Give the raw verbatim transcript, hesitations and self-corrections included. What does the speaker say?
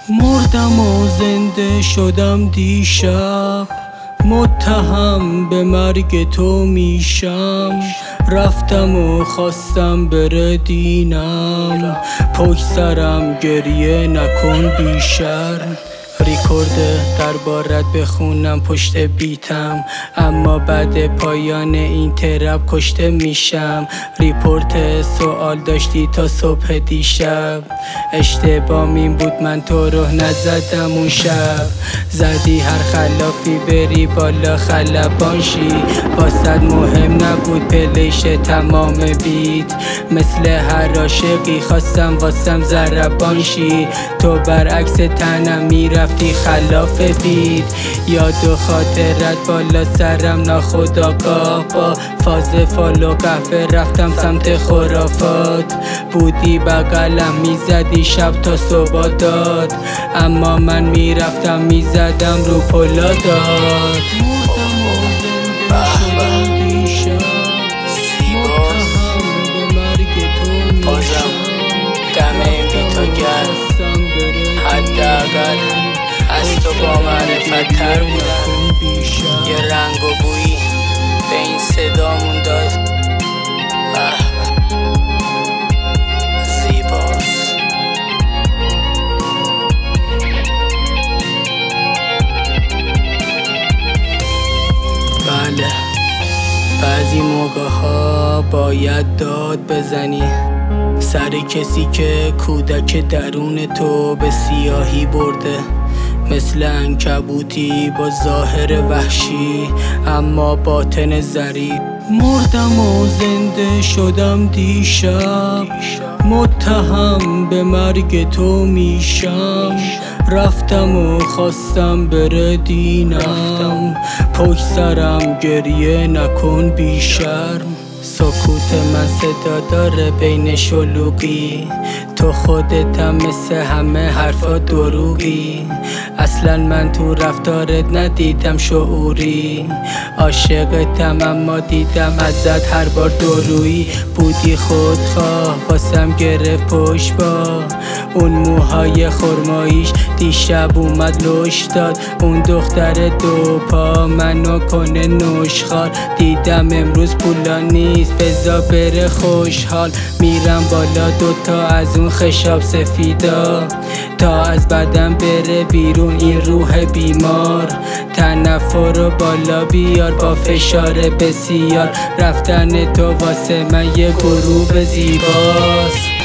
مردم و زنده شدم دیشب، متهم به مرگ تو میشم. رفتم و خواستم بره دینم، پشت سرم گریه نکن بیشر. ریکورد دربارت بخونم پشت بیتم، اما بعد پایان این ترپ کشته میشم. ریپورت سوال داشتی تا صبح دیشب، اشتباه این بود من تو رو نزدم اون شب. زدی هر خلافی بری بالا خلبان شی، واسد مهم نبود پلیش تمام بیت. مثل هر عاشقی خواستم واسم ضربان شی، تو برعکس تنم میرفتی خلاف بیت. یاد و خاطرت بالا سرم ناخودآگاه، با فاز فالو قهوه رفتم سمت خرافات. بودی بغلم میزدی شب تا صبح داد، اما من میرفتم میزدم رو پلادات. مردم و زنده شدم دیشب، متهم به مرگ تو میشم. دم این بیتو گرد حداقل از تو با معرفت تر بودم. یه رنگ و بویی به این صدامون داد. زیباست. بله، بعضی موقع ها باید داد بزنی سر کسی که کودک درون تو به سیاهی برده، مثل عنکبوتی با ظاهر وحشی اما باطن ظریف. مردم و زنده شدم دیشب، متهم به مرگ تو میشم. رفتم و خواستم بره دینم، پشت سرم گریه نکن بیشرم. سکوت من صدا داره بین شلوغی، تو خودتم مثل همه حرفا دروغی. اصلا من تو رفتارت ندیدم شعوری، عاشقتم اما دیدم ازت هر بار دورویی. بودی خودخواه واسم گرفت پشت با اون موهای خرماییش، دیشب اومد لش داد. اون دختر دو پا منو کنه نوشخار، دیدم امروز پولا نیست بزا بره خوشحال. میرم بالا دوتا از اون خشاب سفیدا، تا از بدن بره بیرون این روح بیمار. تنفر رو بالا بیار با فشار بسیار، رفتن تو واسه من یه غروب زیباست.